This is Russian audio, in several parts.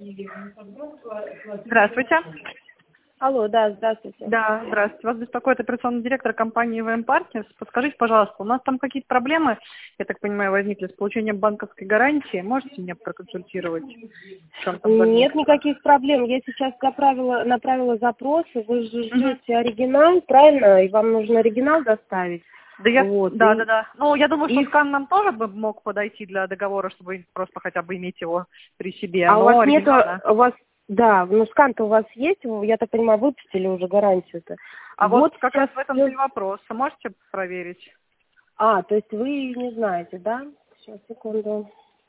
Здравствуйте. Алло, да, здравствуйте. Да, здравствуйте. Вас беспокоит операционный директор компании ВМ Partners. Подскажите, пожалуйста, у нас там какие-то проблемы, я так понимаю, возникли с получением банковской гарантии. Можете меня проконсультировать? В чем там Нет возникло? никаких проблем. Я сейчас направила запрос. Вы же Мгм. ждете оригинал, правильно? И вам нужно оригинал доставить. Да, Вот. да. Ну, я думаю, что И, скан нам тоже бы мог подойти для договора, чтобы просто хотя бы иметь его при себе. а у Но вас нету, оригинал, да. у вас, да, ну скан-то у вас есть, я так понимаю, выпустили уже гарантию-то. А вот Вот как сейчас раз в этом-то всё. и вопрос. Можете проверить? То есть вы не знаете, да? Сейчас, секунду.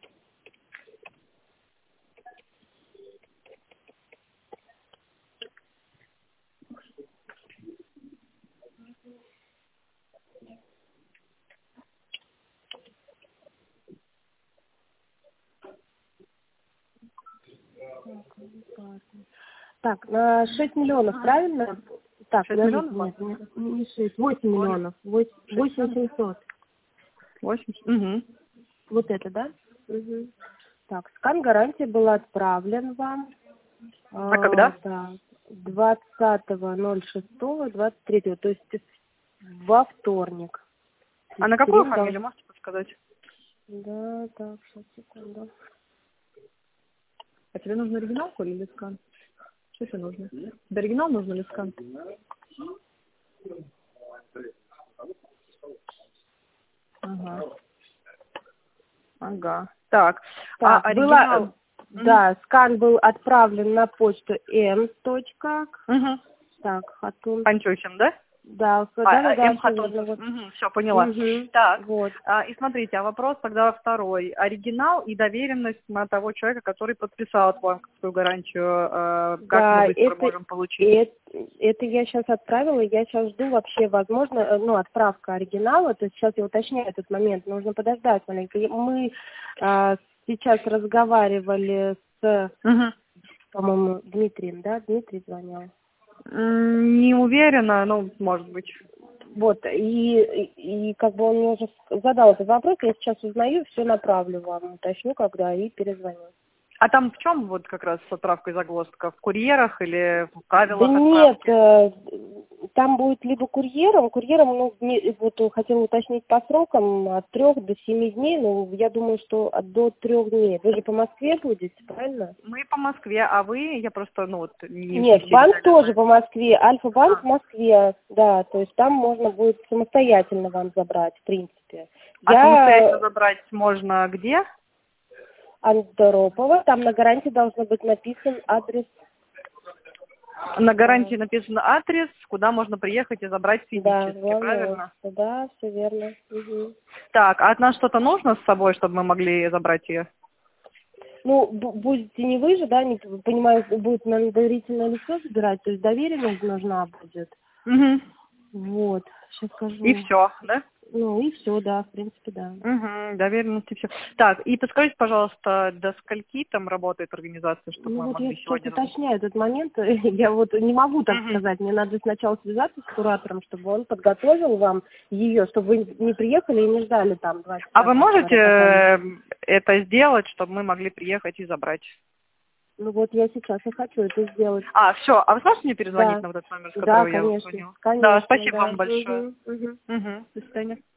Так, на 6 миллионов, правильно? Так, 6 подождите, миллионов? нет, не 6, 8 Ой, миллионов. 6 8 миллионов? 700. 80. Угу. Вот это, да? Угу. Так, скан гарантии был отправлен вам. А когда? Да, 20.06.23, то есть во вторник. А на какую Екатерина фамилию можете подсказать? Да, так, сейчас, секунду. А тебе нужен оригинал, Коля, или скан? Что тебе нужно? Тебе оригинал нужен или скан? Ага. Ага. Так. А Так, оригинал? Угу. да, скан был отправлен на почту m. Угу. Так, Хатун. Панчохин, да? Да, да, М. все верно. Хатунцев. Вот. Угу, все, поняла. Угу. Так. Вот. И смотрите, а вопрос тогда второй. Оригинал и доверенность на того человека, который подписал банковскую гарантию, как мы Да, быстро можем получить? это я сейчас отправила, я сейчас жду вообще, возможно, отправка оригинала, то есть сейчас я уточняю этот момент, нужно подождать маленько. Мы сейчас разговаривали с, Угу. по-моему, Дмитрием, да, Дмитрий звонил. Не уверена, ну, может быть. Вот, и как бы он мне уже задал этот вопрос, я сейчас узнаю, все направлю вам, уточню когда и перезвоню. А там в чем вот как раз отправка и загвоздка? В курьерах или в Да правилах нет, отправки? там будет либо курьером, вот хотела уточнить по срокам от 3 до 7 дней, но я думаю, что до 3 дней. Вы же по Москве будете, правильно? Мы по Москве, а вы, я просто, ну вот, не Нет, все банк детали тоже знаю. по Москве, Альфа-банк А, в Москве, да, то есть там можно будет самостоятельно вам забрать, в принципе. а самостоятельно Я забрать можно где? Андропова, там на гарантии должно быть написан адрес. На гарантии написан адрес, куда можно приехать и забрать Да, физически, главное правильно? офис, да, все верно. Мгм. Так, а от нас что-то нужно с собой, чтобы мы могли забрать ее? Ну, будете не вы же, да, не понимаю, будет на доверительное лицо забирать, то есть доверенность нужна будет. Угу. Вот, сейчас И скажу. все, да? Ну и все, да, в принципе, да. Угу, доверенности все. Так, и подскажите, пожалуйста, до скольки там работает организация, чтобы Ну мы вот я могли сейчас сегодня... уточняю этот момент, я вот не могу так Угу. сказать, мне надо сначала связаться с куратором, чтобы он подготовил вам ее, чтобы вы не приехали и не ждали там 2 А часа, вы как можете говорят, ожидали. это сделать, чтобы мы могли приехать и забрать? Ну вот я сейчас и хочу это сделать. Все. А вы сможете мне перезвонить Да, на вот этот номер, с да, которого я вам конечно, звонила? Да, конечно, спасибо да. вам большое. Угу, угу. Угу. До свидания.